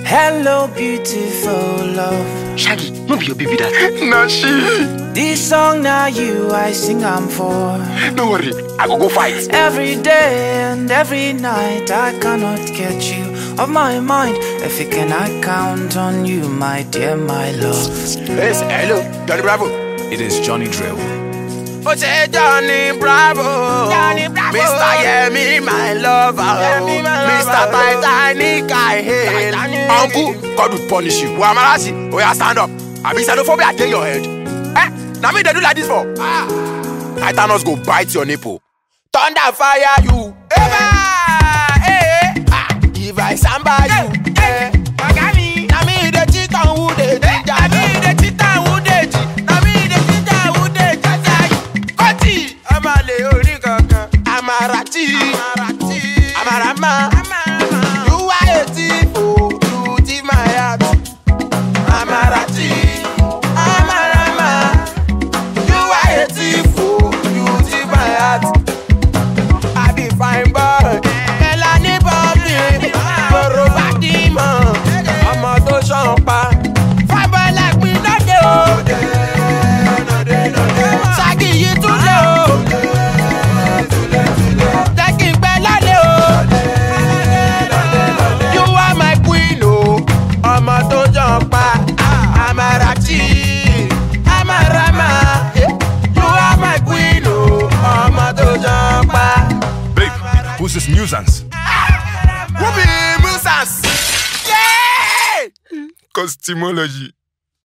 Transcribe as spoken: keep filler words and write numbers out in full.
Hello, beautiful love. Shaggy, no be your baby that. Nah, she. This song now you I sing I'm for. No worry, I go go fight. Every day and every night I cannot get you off my mind. If you cannot count on you, my dear, my love. Yes, hello, Johnny Bravo. It is Johnny Drill. Oh, say Johnny Bravo, Johnny Bravo. Mister Yemi, my lover, Yemi, my Mister lover. Titanic, I hate. Titanic. Uncle, God will punish you. Well, Amarasi, oh yeah, stand up. I be xenophobia, take your head. Eh? Now me they do like this for. Ah. Titanos go bite your nipple. Thunder fire you. Eva, eh, ah. If I samba you, eh. Magami. Now me the cheat on who they ginger. Na me the cheat on who they cheat. Na me the cheat on who they cheat. Koti, Amale ori kankan. Amarati, Amarati. Amarama. Amarama. You are a thief, oh, you thief my heart. Amarati, Amarama. You are a thief, oh, you thief my heart. I be fine boy, Melanie Bobby, Yoruba demon. I'm a to champa. Fine boy like me, no dey, no dey, no dey. Shaggy you too low. Taking belale oh. You are my queen oh. I'm a to champa. Amarati, Amarama. You are my queen oh. I'm a to champa. Babe, who's this nuisance? Who be nuisance? Yeah! Costumology.